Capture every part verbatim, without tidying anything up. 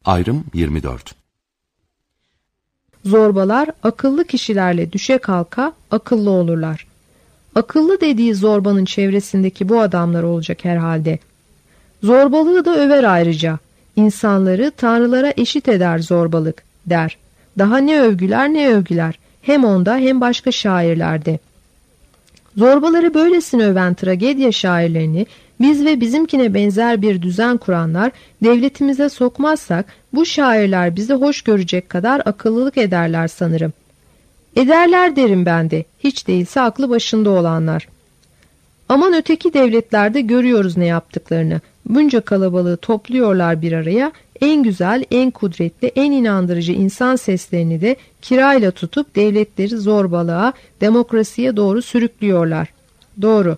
Ayrım yirmi dört. Zorbalar akıllı kişilerle düşe kalka akıllı olurlar. Akıllı dediği zorbanın çevresindeki bu adamlar olacak herhalde. Zorbalığı da över ayrıca. İnsanları tanrılara eşit eder zorbalık der. Daha ne övgüler ne övgüler. Hem onda hem başka şairlerde. Zorbaları böylesine öven tragedya şairlerini biz ve bizimkine benzer bir düzen kuranlar devletimize sokmazsak bu şairler bizi hoş görecek kadar akıllılık ederler sanırım. Ederler derim ben de, hiç değilse aklı başında olanlar. Aman öteki devletlerde görüyoruz ne yaptıklarını. Bunca kalabalığı topluyorlar bir araya, en güzel, en kudretli, en inandırıcı insan seslerini de kirayla tutup devletleri zorbalığa, demokrasiye doğru sürüklüyorlar. Doğru.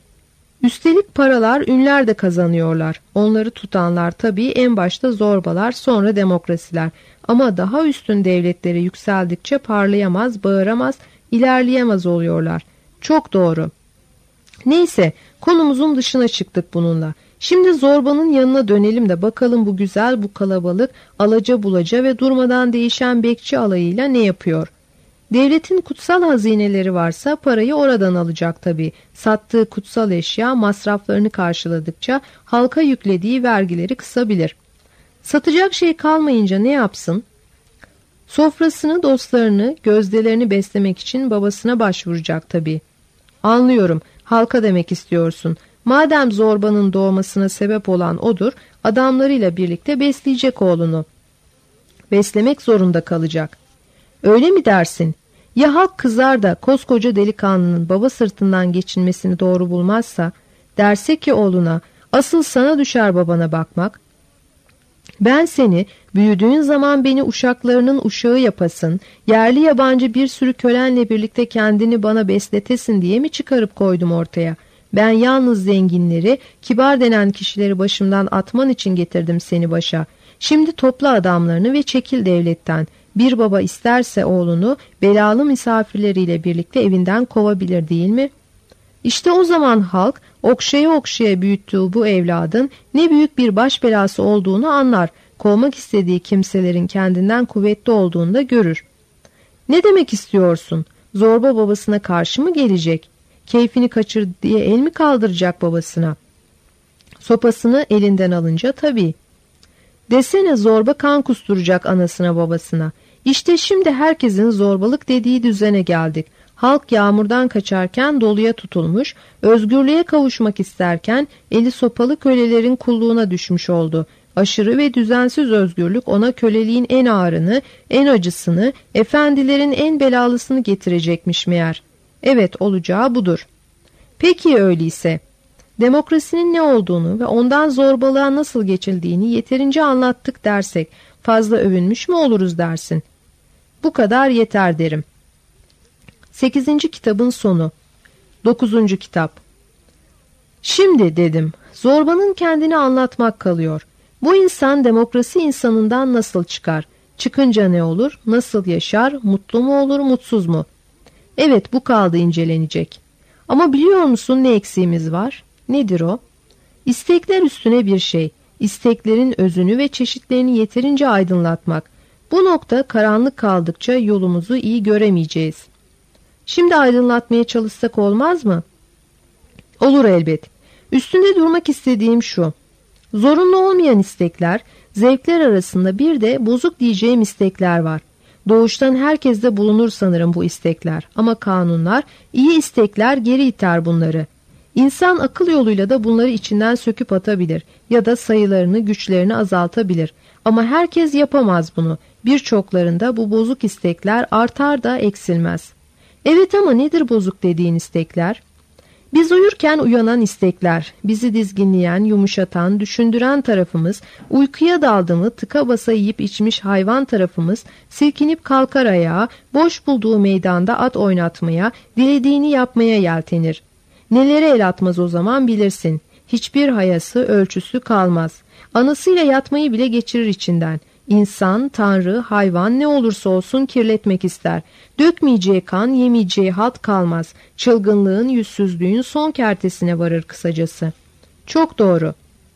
Üstelik paralar, ünler de kazanıyorlar. Onları tutanlar tabii en başta zorbalar, sonra demokrasiler. Ama daha üstün devletlere yükseldikçe parlayamaz, bağıramaz, ilerleyemez oluyorlar. Çok doğru. Neyse, konumuzun dışına çıktık bununla. Şimdi zorbanın yanına dönelim de bakalım bu güzel, bu kalabalık, alaca bulaca ve durmadan değişen bekçi alayıyla ne yapıyor? Devletin kutsal hazineleri varsa parayı oradan alacak tabii. Sattığı kutsal eşya masraflarını karşıladıkça halka yüklediği vergileri kısabilir. Satacak şey kalmayınca ne yapsın? Sofrasını, dostlarını, gözdelerini beslemek için babasına başvuracak tabii. Anlıyorum, halka demek istiyorsun. Madem zorbanın doğmasına sebep olan odur, adamlarıyla birlikte besleyecek oğlunu. Beslemek zorunda kalacak. Öyle mi dersin? Ya halk kızar da koskoca delikanlının baba sırtından geçinmesini doğru bulmazsa, derse ki oğluna, asıl sana düşer babana bakmak. Ben seni büyüdüğün zaman beni uşaklarının uşağı yapasın, yerli yabancı bir sürü kölenle birlikte kendini bana besletesin diye mi çıkarıp koydum ortaya? Ben yalnız zenginleri, kibar denen kişileri başımdan atman için getirdim seni başa. Şimdi topla adamlarını ve çekil devletten. Bir baba isterse oğlunu belalı misafirleriyle birlikte evinden kovabilir değil mi? İşte o zaman halk okşaya okşaya büyüttüğü bu evladın ne büyük bir baş belası olduğunu anlar. Kovmak istediği kimselerin kendinden kuvvetli olduğunu da görür. Ne demek istiyorsun? Zorba babasına karşı mı gelecek? Keyfini kaçır diye el mi kaldıracak babasına? Sopasını elinden alınca tabii. Desene zorba kan kusturacak anasına babasına. İşte şimdi herkesin zorbalık dediği düzene geldik. Halk yağmurdan kaçarken doluya tutulmuş, özgürlüğe kavuşmak isterken eli sopalı kölelerin kulluğuna düşmüş oldu. Aşırı ve düzensiz özgürlük ona köleliğin en ağırını, en acısını, efendilerin en belalısını getirecekmiş meğer. Evet, olacağı budur. Peki öyleyse, demokrasinin ne olduğunu ve ondan zorbalığa nasıl geçildiğini yeterince anlattık dersek, fazla övünmüş mü oluruz dersin? Bu kadar yeter derim. Sekizinci kitabın sonu. Dokuzuncu kitap. Şimdi dedim, zorbanın kendini anlatmak kalıyor. Bu insan demokrasi insanından nasıl çıkar? Çıkınca ne olur? Nasıl yaşar? Mutlu mu olur, mutsuz mu? Evet, bu kaldı incelenecek. Ama biliyor musun ne eksiğimiz var? Nedir o? İstekler üstüne bir şey. İsteklerin özünü ve çeşitlerini yeterince aydınlatmak. Bu nokta karanlık kaldıkça yolumuzu iyi göremeyeceğiz. Şimdi aydınlatmaya çalışsak olmaz mı? Olur elbet. Üstünde durmak istediğim şu. Zorunlu olmayan istekler, zevkler arasında bir de bozuk diyeceğim istekler var. Doğuştan herkeste bulunur sanırım bu istekler. Ama kanunlar, iyi istekler geri iter bunları. İnsan akıl yoluyla da bunları içinden söküp atabilir ya da sayılarını, güçlerini azaltabilir. Ama herkes yapamaz bunu. Birçoklarında bu bozuk istekler artar da eksilmez. Evet, ama nedir bozuk dediğin istekler? Biz uyurken uyanan istekler, bizi dizginleyen, yumuşatan, düşündüren tarafımız, uykuya daldı mı tıka basa yiyip içmiş hayvan tarafımız, silkinip kalkar ayağa, boş bulduğu meydanda at oynatmaya, dilediğini yapmaya yeltenir. Nelere el atmaz o zaman bilirsin. Hiçbir hayası, ölçüsü kalmaz. Anasıyla yatmayı bile geçirir içinden. İnsan, tanrı, hayvan ne olursa olsun kirletmek ister. Dökmeyeceği kan, yemeyeceği halt kalmaz. Çılgınlığın, yüzsüzlüğün son kertesine varır kısacası. Çok doğru.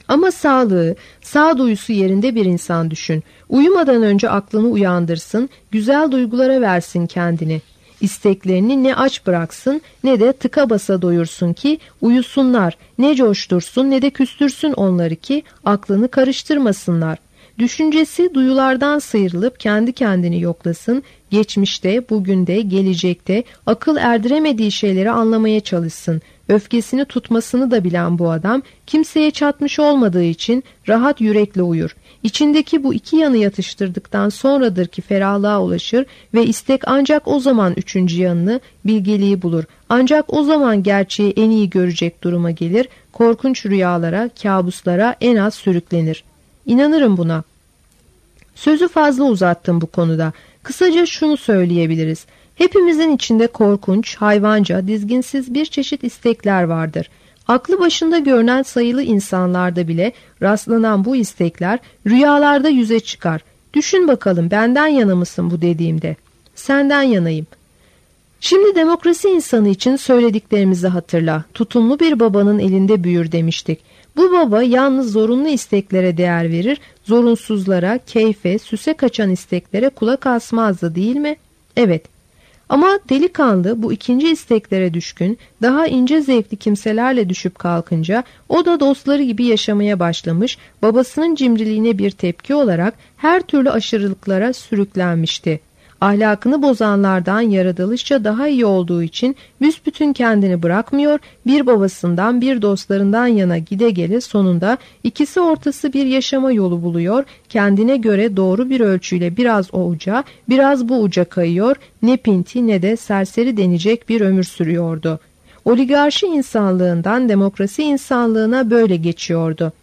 Ama sağlığı, sağduyusu yerinde bir insan düşün. Uyumadan önce aklını uyandırsın, güzel duygulara versin kendini. İsteklerini ne aç bıraksın ne de tıka basa doyursun ki uyusunlar, ne coştursun ne de küstürsün onları ki aklını karıştırmasınlar. Düşüncesi duyulardan sıyrılıp kendi kendini yoklasın, geçmişte, bugünde, gelecekte akıl erdiremediği şeyleri anlamaya çalışsın. Öfkesini tutmasını da bilen bu adam kimseye çatmış olmadığı için rahat yürekle uyur. İçindeki bu iki yanı yatıştırdıktan sonradır ki ferahlığa ulaşır ve istek ancak o zaman üçüncü yanını, bilgeliği bulur. Ancak o zaman gerçeği en iyi görecek duruma gelir, korkunç rüyalara, kabuslara en az sürüklenir. İnanırım buna. Sözü fazla uzattım bu konuda. Kısaca şunu söyleyebiliriz. Hepimizin içinde korkunç, hayvanca, dizginsiz bir çeşit istekler vardır. Aklı başında görünen sayılı insanlarda bile rastlanan bu istekler rüyalarda yüze çıkar. Düşün bakalım, benden yana mısın bu dediğimde? Senden yanayım. Şimdi demokrasi insanı için söylediklerimizi hatırla. Tutumlu bir babanın elinde büyür demiştik. Bu baba yalnız zorunlu isteklere değer verir, zorunsuzlara, keyfe, süse kaçan isteklere kulak asmazdı değil mi? Evet. Ama delikanlı bu ikinci isteklere düşkün, daha ince zevkli kimselerle düşüp kalkınca o da dostları gibi yaşamaya başlamış, babasının cimriliğine bir tepki olarak her türlü aşırılıklara sürüklenmişti. Ahlakını bozanlardan yaratılışça daha iyi olduğu için büsbütün kendini bırakmıyor, bir babasından bir dostlarından yana gide gele sonunda ikisi ortası bir yaşama yolu buluyor, kendine göre doğru bir ölçüyle biraz o uca, biraz bu uca kayıyor, ne pinti ne de serseri denecek bir ömür sürüyordu. Oligarşi insanlığından demokrasi insanlığına böyle geçiyordu.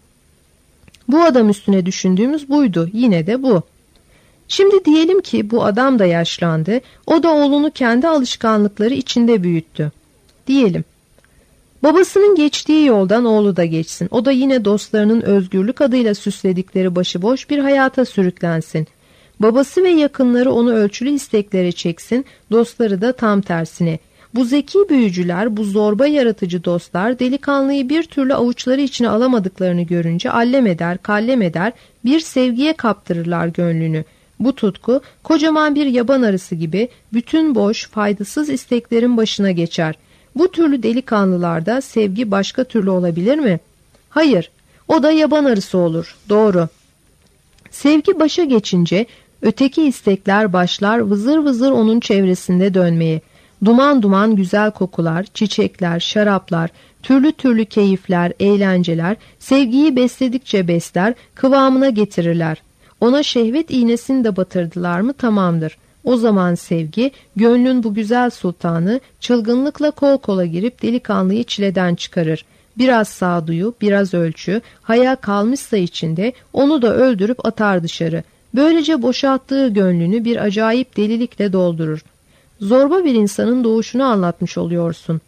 Bu adam üstüne düşündüğümüz buydu, yine de bu. Şimdi diyelim ki bu adam da yaşlandı, o da oğlunu kendi alışkanlıkları içinde büyüttü. Diyelim. Babasının geçtiği yoldan oğlu da geçsin. O da yine dostlarının özgürlük adıyla süsledikleri başıboş bir hayata sürüklensin. Babası ve yakınları onu ölçülü isteklere çeksin, dostları da tam tersine. Bu zeki büyücüler, bu zorba yaratıcı dostlar delikanlıyı bir türlü avuçları içine alamadıklarını görünce allem eder, kallem eder, bir sevgiye kaptırırlar gönlünü. Bu tutku kocaman bir yaban arısı gibi bütün boş, faydasız isteklerin başına geçer. Bu türlü delikanlılarda sevgi başka türlü olabilir mi? Hayır, o da yaban arısı olur, doğru. Sevgi başa geçince öteki istekler başlar vızır vızır onun çevresinde dönmeye. Duman duman güzel kokular, çiçekler, şaraplar, türlü türlü keyifler, eğlenceler sevgiyi besledikçe besler, kıvamına getirirler. Ona şehvet iğnesini de batırdılar mı tamamdır. O zaman sevgi, gönlün bu güzel sultanı çılgınlıkla kol kola girip delikanlıyı çileden çıkarır. Biraz sağduyu, biraz ölçü, haya kalmışsa içinde onu da öldürüp atar dışarı. Böylece boşalttığı gönlünü bir acayip delilikle doldurur. Zorba bir insanın doğuşunu anlatmış oluyorsun.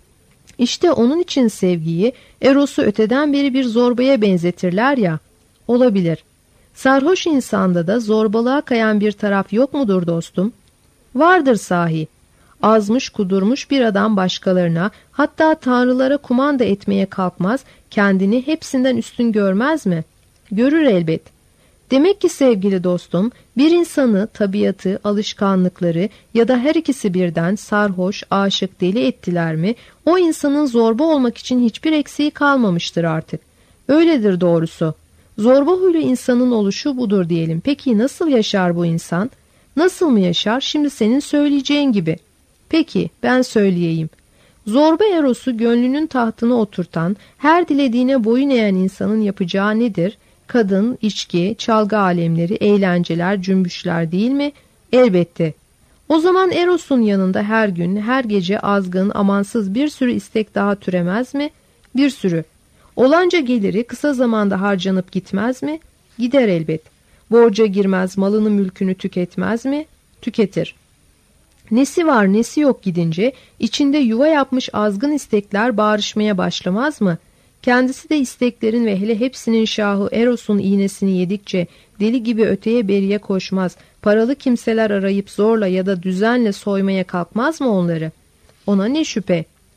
İşte onun için sevgiyi, Eros'u öteden beri bir zorbaya benzetirler ya, olabilir. Sarhoş insanda da zorbalığa kayan bir taraf yok mudur dostum? Vardır sahi. Azmış kudurmuş bir adam başkalarına, hatta tanrılara kumanda etmeye kalkmaz, kendini hepsinden üstün görmez mi? Görür elbet. Demek ki sevgili dostum, bir insanı tabiatı, alışkanlıkları ya da her ikisi birden sarhoş, aşık, deli ettiler mi, o insanın zorba olmak için hiçbir eksiği kalmamıştır artık. Öyledir doğrusu. Zorba huylu insanın oluşu budur diyelim. Peki nasıl yaşar bu insan? Nasıl mı yaşar? Şimdi senin söyleyeceğin gibi. Peki ben söyleyeyim. Zorba Eros'u gönlünün tahtına oturtan, her dilediğine boyun eğen insanın yapacağı nedir? Kadın, içki, çalgı alemleri, eğlenceler, cümbüşler değil mi? Elbette. O zaman Eros'un yanında her gün, her gece azgın, amansız bir sürü istek daha türemez mi? Bir sürü. Olanca geliri kısa zamanda harcanıp gitmez mi? Gider elbet. Borca girmez, malını mülkünü tüketmez mi? Tüketir. Nesi var nesi yok gidince içinde yuva yapmış azgın istekler bağrışmaya başlamaz mı? Kendisi de isteklerin ve hele hepsinin şahı Eros'un iğnesini yedikçe deli gibi öteye beriye koşmaz, paralı kimseler arayıp zorla ya da düzenle soymaya kalkmaz mı onları? Ona ne şüphe?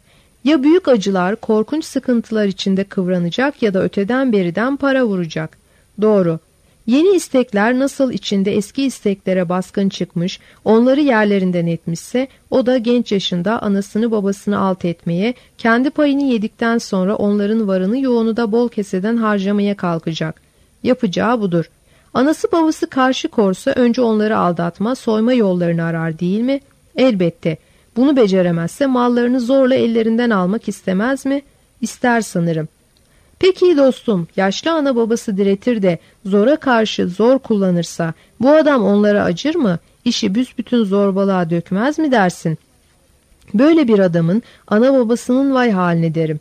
Ya büyük acılar, korkunç sıkıntılar içinde kıvranacak ya da öteden beriden para vuracak. Doğru. Yeni istekler nasıl içinde eski isteklere baskın çıkmış, onları yerlerinden etmişse, o da genç yaşında anasını babasını alt etmeye, kendi payını yedikten sonra onların varını yoğunu da bol keseden harcamaya kalkacak. Yapacağı budur. Anası babası karşı korsa önce onları aldatma, soyma yollarını arar değil mi? Elbette. Bunu beceremezse mallarını zorla ellerinden almak istemez mi? İster sanırım. Peki dostum, yaşlı ana babası diretir de zora karşı zor kullanırsa bu adam onlara acır mı? İşi büsbütün zorbalığa dökmez mi dersin? Böyle bir adamın ana babasının vay haline derim.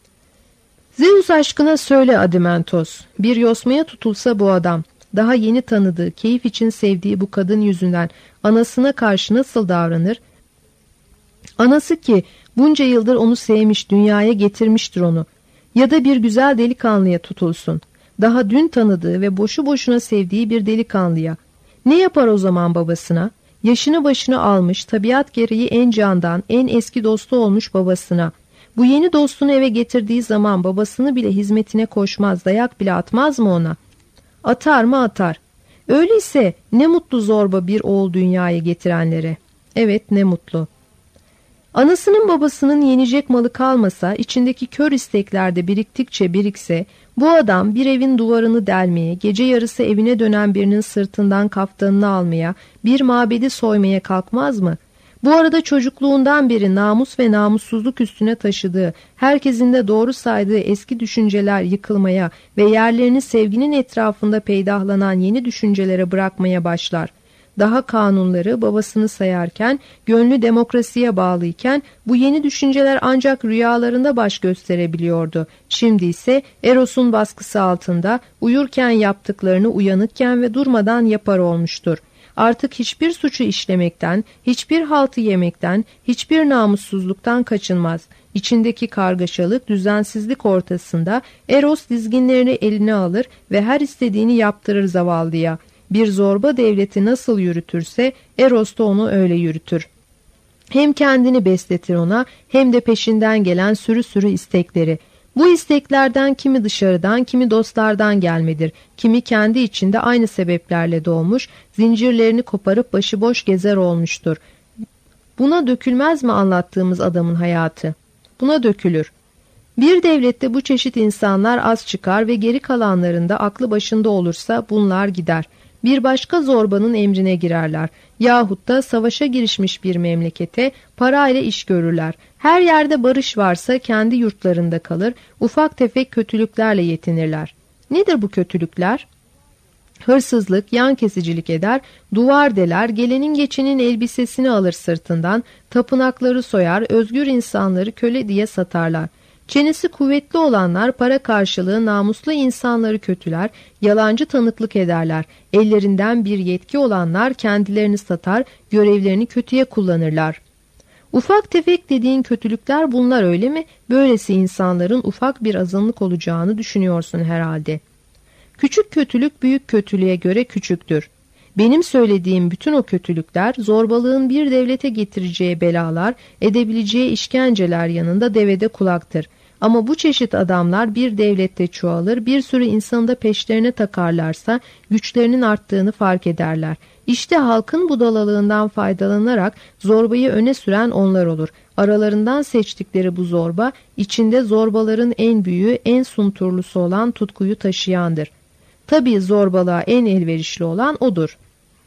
Zeus aşkına söyle Adimentos, bir yosmaya tutulsa bu adam, daha yeni tanıdığı, keyif için sevdiği bu kadın yüzünden anasına karşı nasıl davranır? Anası ki bunca yıldır onu sevmiş, dünyaya getirmiştir onu. Ya da bir güzel delikanlıya tutulsun. Daha dün tanıdığı ve boşu boşuna sevdiği bir delikanlıya. Ne yapar o zaman babasına? Yaşını başını almış, tabiat gereği en candan, en eski dostu olmuş babasına. Bu yeni dostunu eve getirdiği zaman babasını bile hizmetine koşmaz, dayak bile atmaz mı ona? Atar mı atar. Öyleyse ne mutlu zorba bir oğul dünyaya getirenlere. Evet, ne mutlu. Anasının babasının yenecek malı kalmasa, içindeki kör isteklerde biriktikçe birikse, bu adam bir evin duvarını delmeye, gece yarısı evine dönen birinin sırtından kaftanını almaya, bir mabedi soymaya kalkmaz mı? Bu arada çocukluğundan beri namus ve namussuzluk üstüne taşıdığı, herkesin de doğru saydığı eski düşünceler yıkılmaya ve yerlerini sevginin etrafında peydahlanan yeni düşüncelere bırakmaya başlar. Daha kanunları babasını sayarken, gönlü demokrasiye bağlıyken bu yeni düşünceler ancak rüyalarında baş gösterebiliyordu. Şimdi ise Eros'un baskısı altında uyurken yaptıklarını uyanıkken ve durmadan yapar olmuştur. Artık hiçbir suçu işlemekten, hiçbir haltı yemekten, hiçbir namussuzluktan kaçınmaz. İçindeki kargaşalık, düzensizlik ortasında Eros dizginlerini eline alır ve her istediğini yaptırır zavallıya. Bir zorba devleti nasıl yürütürse Eros da onu öyle yürütür. Hem kendini besletir ona, hem de peşinden gelen sürü sürü istekleri. Bu isteklerden kimi dışarıdan, kimi dostlardan gelmedir. Kimi kendi içinde aynı sebeplerle doğmuş, zincirlerini koparıp başıboş gezer olmuştur. Buna dökülmez mi anlattığımız adamın hayatı? Buna dökülür. Bir devlette bu çeşit insanlar az çıkar ve geri kalanlarında aklı başında olursa bunlar gider. Bir başka zorbanın emrine girerler. Yahut da savaşa girişmiş bir memlekete parayla iş görürler. Her yerde barış varsa kendi yurtlarında kalır, ufak tefek kötülüklerle yetinirler. Nedir bu kötülükler? Hırsızlık, yan kesicilik eder, duvar deler, gelenin geçenin elbisesini alır sırtından, tapınakları soyar, özgür insanları köle diye satarlar. Çenesi kuvvetli olanlar para karşılığı namuslu insanları kötüler, yalancı tanıklık ederler. Ellerinden bir yetki olanlar kendilerini satar, görevlerini kötüye kullanırlar. Ufak tefek dediğin kötülükler bunlar öyle mi? Böylesi insanların ufak bir azınlık olacağını düşünüyorsun herhalde. Küçük kötülük büyük kötülüğe göre küçüktür. Benim söylediğim bütün o kötülükler zorbalığın bir devlete getireceği belalar, edebileceği işkenceler yanında devede kulaktır. Ama bu çeşit adamlar bir devlette çoğalır, bir sürü insanı da peşlerine takarlarsa güçlerinin arttığını fark ederler. İşte halkın budalalığından faydalanarak zorbayı öne süren onlar olur. Aralarından seçtikleri bu zorba, içinde zorbaların en büyüğü, en sunturlusu olan tutkuyu taşıyandır. Tabii zorbalığa en elverişli olan odur.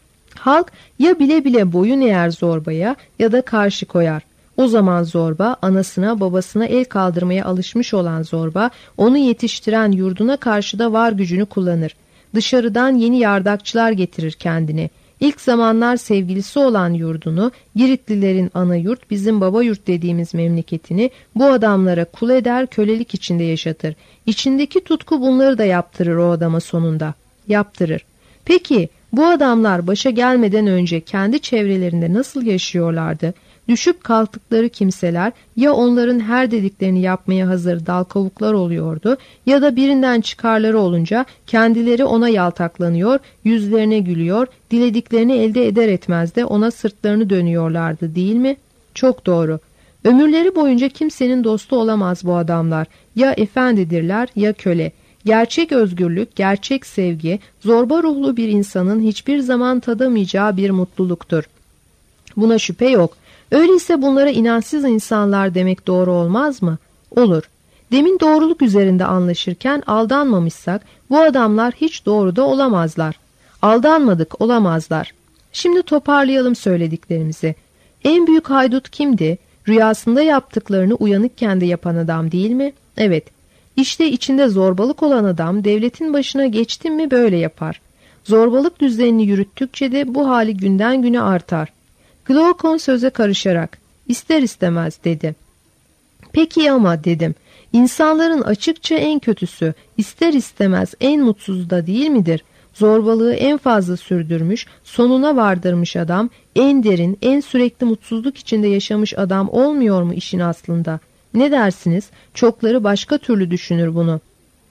Halk ya bile bile boyun eğer zorbaya ya da karşı koyar. O zaman zorba, anasına babasına el kaldırmaya alışmış olan zorba, onu yetiştiren yurduna karşı da var gücünü kullanır. Dışarıdan yeni yardakçılar getirir kendine. İlk zamanlar sevgilisi olan yurdunu, Giritlilerin ana yurt, bizim baba yurt dediğimiz memleketini bu adamlara kul eder, kölelik içinde yaşatır. İçindeki tutku bunları da yaptırır o adama sonunda. Yaptırır. Peki bu adamlar başa gelmeden önce kendi çevrelerinde nasıl yaşıyorlardı? Düşüp kalktıkları kimseler ya onların her dediklerini yapmaya hazır dal kavuklar oluyordu ya da birinden çıkarları olunca kendileri ona yaltaklanıyor, yüzlerine gülüyor, dilediklerini elde eder etmez de ona sırtlarını dönüyorlardı değil mi? Çok doğru. Ömürleri boyunca kimsenin dostu olamaz bu adamlar. Ya efendidirler ya köle. Gerçek özgürlük, gerçek sevgi, zorba ruhlu bir insanın hiçbir zaman tadamayacağı bir mutluluktur. Buna şüphe yok. Öyleyse bunlara inançsız insanlar demek doğru olmaz mı? Olur. Demin doğruluk üzerinde anlaşırken aldanmamışsak bu adamlar hiç doğruda olamazlar. Aldanmadık, olamazlar. Şimdi toparlayalım söylediklerimizi. En büyük haydut kimdi? Rüyasında yaptıklarını uyanıkken de yapan adam değil mi? Evet. İşte içinde zorbalık olan adam devletin başına geçti mi böyle yapar. Zorbalık düzenini yürüttükçe de bu hali günden güne artar. Glaucon söze karışarak, ister istemez dedi. Peki ama dedim, insanların açıkça en kötüsü, ister istemez en mutsuzu da değil midir? Zorbalığı en fazla sürdürmüş, sonuna vardırmış adam, en derin, en sürekli mutsuzluk içinde yaşamış adam olmuyor mu işin aslında? Ne dersiniz? Çokları başka türlü düşünür bunu.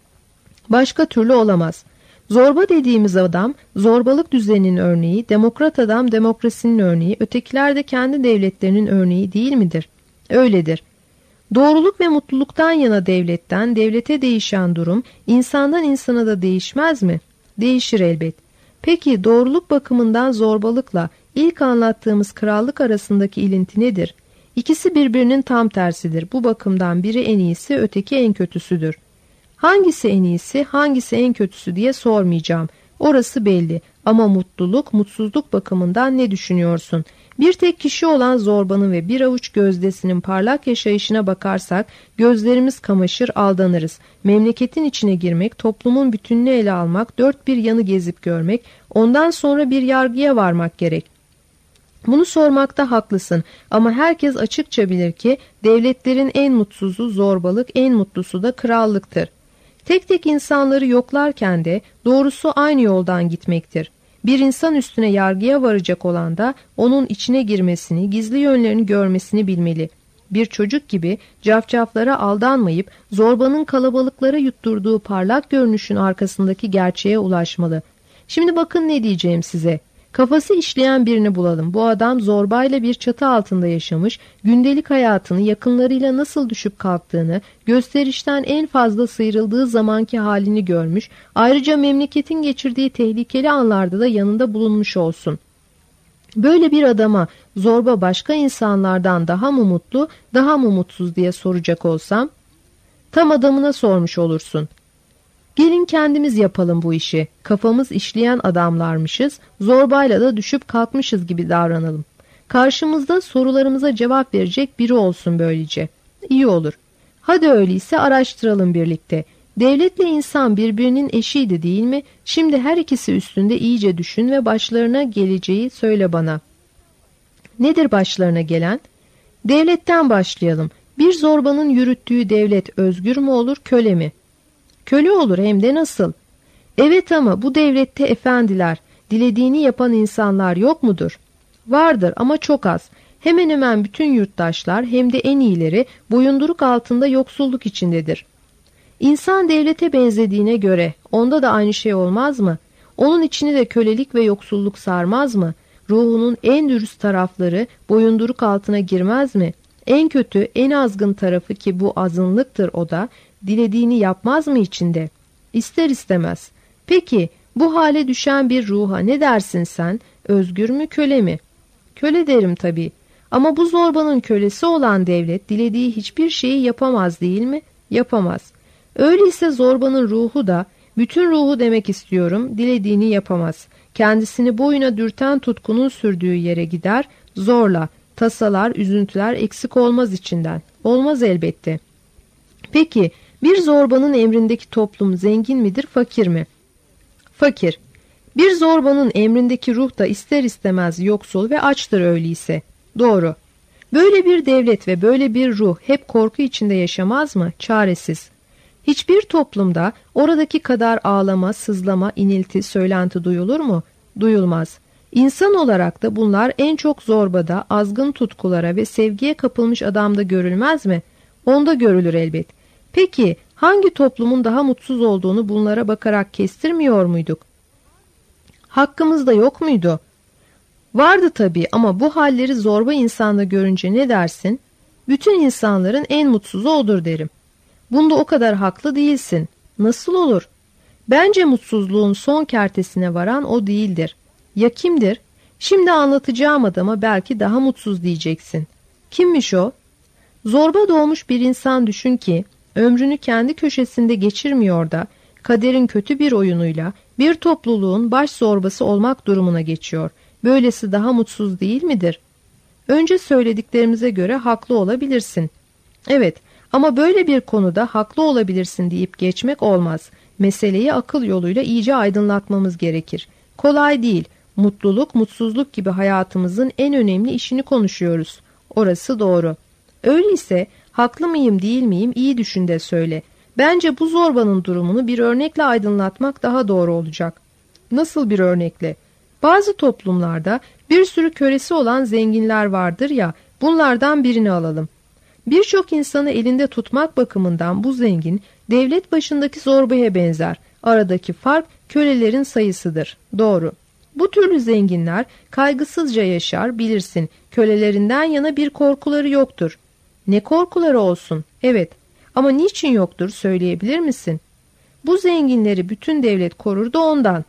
Başka türlü olamaz. Zorba dediğimiz adam, zorbalık düzeninin örneği, demokrat adam demokrasinin örneği, ötekiler de kendi devletlerinin örneği değil midir? Öyledir. Doğruluk ve mutluluktan yana devletten, devlete değişen durum, insandan insana da değişmez mi? Değişir elbet. Peki doğruluk bakımından zorbalıkla ilk anlattığımız krallık arasındaki ilinti nedir? İkisi birbirinin tam tersidir. Bu bakımdan biri en iyisi, öteki en kötüsüdür. Hangisi en iyisi, hangisi en kötüsü diye sormayacağım. Orası belli. Ama mutluluk, mutsuzluk bakımından ne düşünüyorsun? Bir tek kişi olan zorbanın ve bir avuç gözdesinin parlak yaşayışına bakarsak gözlerimiz kamaşır, aldanırız. Memleketin içine girmek, toplumun bütününü ele almak, dört bir yanı gezip görmek, ondan sonra bir yargıya varmak gerek. Bunu sormakta haklısın ama herkes açıkça bilir ki devletlerin en mutsuzu zorbalık, en mutlusu da krallıktır. Tek tek insanları yoklarken de doğrusu aynı yoldan gitmektir. Bir insan üstüne yargıya varacak olan da onun içine girmesini, gizli yönlerini görmesini bilmeli. Bir çocuk gibi cafcaflara aldanmayıp zorbanın kalabalıklara yutturduğu parlak görünüşün arkasındaki gerçeğe ulaşmalı. Şimdi bakın ne diyeceğim size. Kafası işleyen birini bulalım. Bu adam zorbayla bir çatı altında yaşamış, gündelik hayatını yakınlarıyla nasıl düşüp kalktığını, gösterişten en fazla sıyrıldığı zamanki halini görmüş, ayrıca memleketin geçirdiği tehlikeli anlarda da yanında bulunmuş olsun. Böyle bir adama zorba başka insanlardan daha mı mutlu, daha mı mutsuz diye soracak olsam, tam adamına sormuş olursun. Gelin kendimiz yapalım bu işi. Kafamız işleyen adamlarmışız, zorbayla da düşüp kalkmışız gibi davranalım. Karşımızda sorularımıza cevap verecek biri olsun böylece. İyi olur. Hadi öyleyse araştıralım birlikte. Devletle insan birbirinin eşiydi değil mi? Şimdi her ikisi üstünde iyice düşün ve başlarına geleceği söyle bana. Nedir başlarına gelen? Devletten başlayalım. Bir zorbanın yürüttüğü devlet özgür mü olur, köle mi? Köle olur, hem de nasıl? Evet ama bu devlette efendiler, dilediğini yapan insanlar yok mudur? Vardır ama çok az. Hemen hemen bütün yurttaşlar hem de en iyileri boyunduruk altında yoksulluk içindedir. İnsan devlete benzediğine göre onda da aynı şey olmaz mı? Onun içini de kölelik ve yoksulluk sarmaz mı? Ruhunun en dürüst tarafları boyunduruk altına girmez mi? En kötü, en azgın tarafı ki bu azınlıktır o da, dilediğini yapmaz mı içinde? İster istemez. Peki bu hale düşen bir ruha ne dersin sen? Özgür mü, köle mi? Köle derim tabii. Ama bu zorbanın kölesi olan devlet dilediği hiçbir şeyi yapamaz değil mi? Yapamaz. Öyleyse zorbanın ruhu da, bütün ruhu demek istiyorum, dilediğini yapamaz. Kendisini boyuna dürten tutkunun sürdüğü yere gider, zorla, tasalar, üzüntüler eksik olmaz içinden. Olmaz elbette. Peki, bir zorbanın emrindeki toplum zengin midir, fakir mi? Fakir. Bir zorbanın emrindeki ruh da ister istemez yoksul ve açtır öyleyse. Doğru. Böyle bir devlet ve böyle bir ruh hep korku içinde yaşamaz mı? Çaresiz. Hiçbir toplumda oradaki kadar ağlama, sızlama, inilti, söylenti duyulur mu? Duyulmaz. İnsan olarak da bunlar en çok zorbada, azgın tutkulara ve sevgiye kapılmış adamda görülmez mi? Onda görülür elbet. Peki hangi toplumun daha mutsuz olduğunu bunlara bakarak kestirmiyor muyduk? Hakkımızda yok muydu? Vardı tabii ama bu halleri zorba insanda görünce ne dersin? Bütün insanların en mutsuzu odur derim. Bunda o kadar haklı değilsin. Nasıl olur? Bence mutsuzluğun son kertesine varan o değildir. Ya kimdir? Şimdi anlatacağım adama belki daha mutsuz diyeceksin. Kimmiş o? Zorba doğmuş bir insan düşün ki, ömrünü kendi köşesinde geçirmiyor da, kaderin kötü bir oyunuyla bir topluluğun baş zorbası olmak durumuna geçiyor. Böylesi daha mutsuz değil midir? Önce söylediklerimize göre haklı olabilirsin. Evet, ama böyle bir konuda haklı olabilirsin deyip geçmek olmaz. Meseleyi akıl yoluyla iyice aydınlatmamız gerekir. Kolay değil. Mutluluk, mutsuzluk gibi hayatımızın en önemli işini konuşuyoruz. Orası doğru. Öyleyse haklı mıyım değil miyim iyi düşün de söyle. Bence bu zorbanın durumunu bir örnekle aydınlatmak daha doğru olacak. Nasıl bir örnekle? Bazı toplumlarda bir sürü kölesi olan zenginler vardır ya, bunlardan birini alalım. Birçok insanı elinde tutmak bakımından bu zengin, devlet başındaki zorbaya benzer. Aradaki fark kölelerin sayısıdır. Doğru. Bu türlü zenginler kaygısızca yaşar, bilirsin. Kölelerinden yana bir korkuları yoktur. Ne korkuları olsun? Evet. Ama niçin yoktur söyleyebilir misin? Bu zenginleri bütün devlet korur da ondan.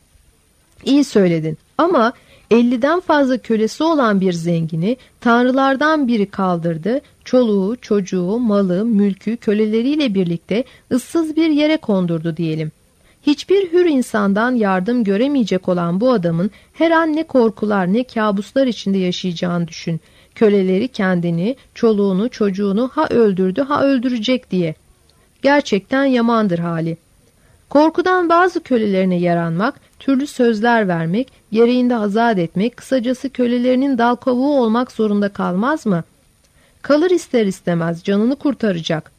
İyi söyledin. Ama elliden fazla kölesi olan bir zengini tanrılardan biri kaldırdı, çoluğu, çocuğu, malı, mülkü köleleriyle birlikte ıssız bir yere kondurdu diyelim. Hiçbir hür insandan yardım göremeyecek olan bu adamın her an ne korkular ne kabuslar içinde yaşayacağını düşün. Köleleri kendini, çoluğunu, çocuğunu ha öldürdü ha öldürecek diye. Gerçekten yamandır hali. Korkudan bazı kölelerine yaranmak, türlü sözler vermek, gereğinde azat etmek, kısacası kölelerinin dal kavuğu olmak zorunda kalmaz mı? Kalır ister istemez, canını kurtaracak.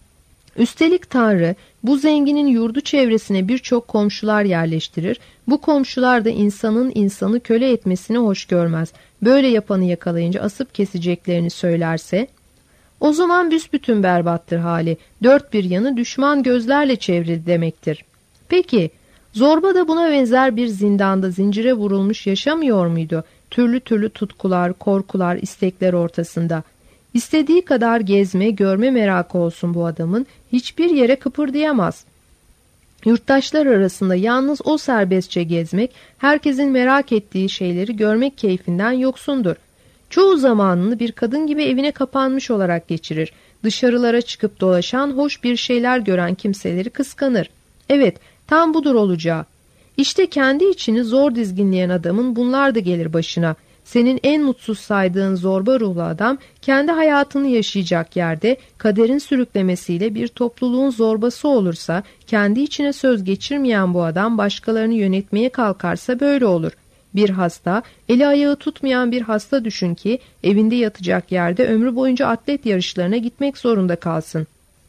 Üstelik Tanrı bu zenginin yurdu çevresine birçok komşular yerleştirir. Bu komşular da insanın insanı köle etmesini hoş görmez. Böyle yapanı yakalayınca asıp keseceklerini söylerse, o zaman büsbütün berbattır hali. Dört bir yanı düşman gözlerle çevrili demektir. Peki, zorba da buna benzer bir zindanda zincire vurulmuş yaşamıyor muydu? Türlü türlü tutkular, korkular, istekler ortasında. İstediği kadar gezme, görme merakı olsun bu adamın, hiçbir yere kıpırdayamaz. Yurttaşlar arasında yalnız o serbestçe gezmek, herkesin merak ettiği şeyleri görmek keyfinden yoksundur. Çoğu zamanını bir kadın gibi evine kapanmış olarak geçirir. Dışarılara çıkıp dolaşan, hoş bir şeyler gören kimseleri kıskanır. Evet, tam budur olacağı. İşte kendi içini zor dizginleyen adamın bunlar da gelir başına. Senin en mutsuz saydığın zorba ruhlu adam, kendi hayatını yaşayacak yerde kaderin sürüklemesiyle bir topluluğun zorbası olursa, kendi içine söz geçirmeyen bu adam başkalarını yönetmeye kalkarsa böyle olur. Bir hasta, eli ayağı tutmayan bir hasta düşün ki evinde yatacak yerde ömrü boyunca atlet yarışlarına gitmek zorunda kalsın.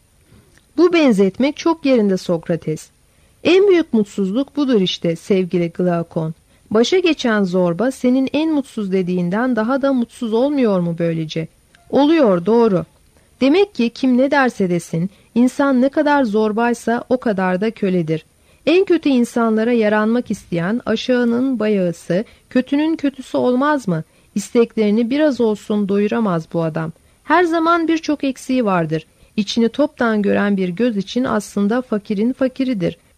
Bu benzetmek çok yerinde Sokrates. En büyük mutsuzluk budur işte sevgili Glaukon. Başa geçen zorba senin en mutsuz dediğinden daha da mutsuz olmuyor mu böylece? Oluyor, doğru. Demek ki kim ne derse desin, insan ne kadar zorbaysa o kadar da köledir. En kötü insanlara yaranmak isteyen aşağının bayağısı, kötünün kötüsü olmaz mı? İsteklerini biraz olsun doyuramaz bu adam. Her zaman birçok eksiği vardır. İçini toptan gören bir göz için aslında fakirin fakiridir.